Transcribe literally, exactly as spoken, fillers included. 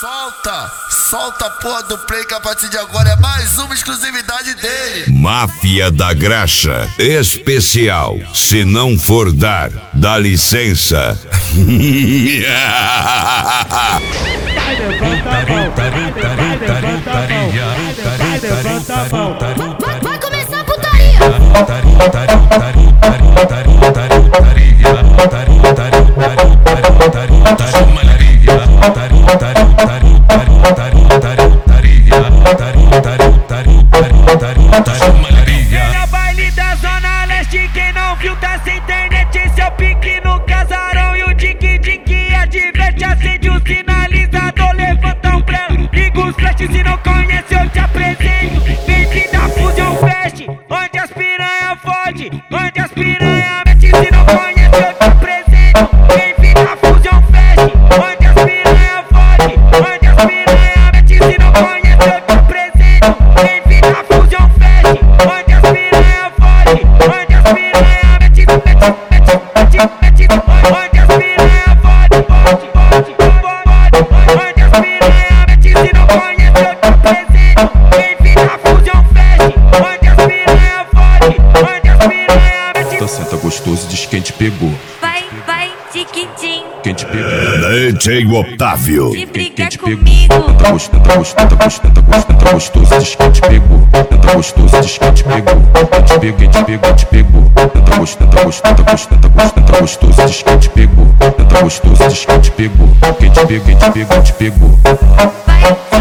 Solta, solta a porra do play que a partir de agora é mais uma exclusividade dele. Máfia da Graxa, especial. Se não for dar, dá licença. Vai começar a putaria. É baile da Zona Leste, quem não viu tá sem internet. Esse é o pique no casarão e o tique-tique adverte. Acende o sinalizador, levanta a umbrella, liga os flashes. Se não conhece eu te apresento. Bem-vindo à Fusion Fest, onde as piranha fode, onde as piranha mete. Se não conhece eu te apresento. Bem-vindo à Fusion Fest, onde as piranha fode, onde as piranha mete. Se não conhece eu te apresento. Bem-vindo à Fusion Fest, onde as piranha fode, onde as piranha mete, mete, mete, mete, mete, onde as piranha fode, fode, fode, fode, onde as piranha mete. Se não conhece eu te apresento. Bem-vindo à Fusion Fest, onde as piranha fode, onde as piranha mete. Tá senta gostoso, diz quem te pegou. Vai, vai, tiquitim. Quem te pegou? D J Otávio. Se Quem brigar te pegou? comigo. Entra gostoso, entra gostoso, entra gostoso, entra gostoso, entra gostoso, diz quem te pegou. Entra gostoso, diz quem te pegou. Quem te pegou, quem te pegou, quem te pegou. Entra gostoso, entra gostoso, entra gostoso, entra gostoso, entra gostoso, diz quem te pegou. Entra gostoso, diz quem te pegou. Quem te pegou, quem te pegou, quem te pegou. Vai,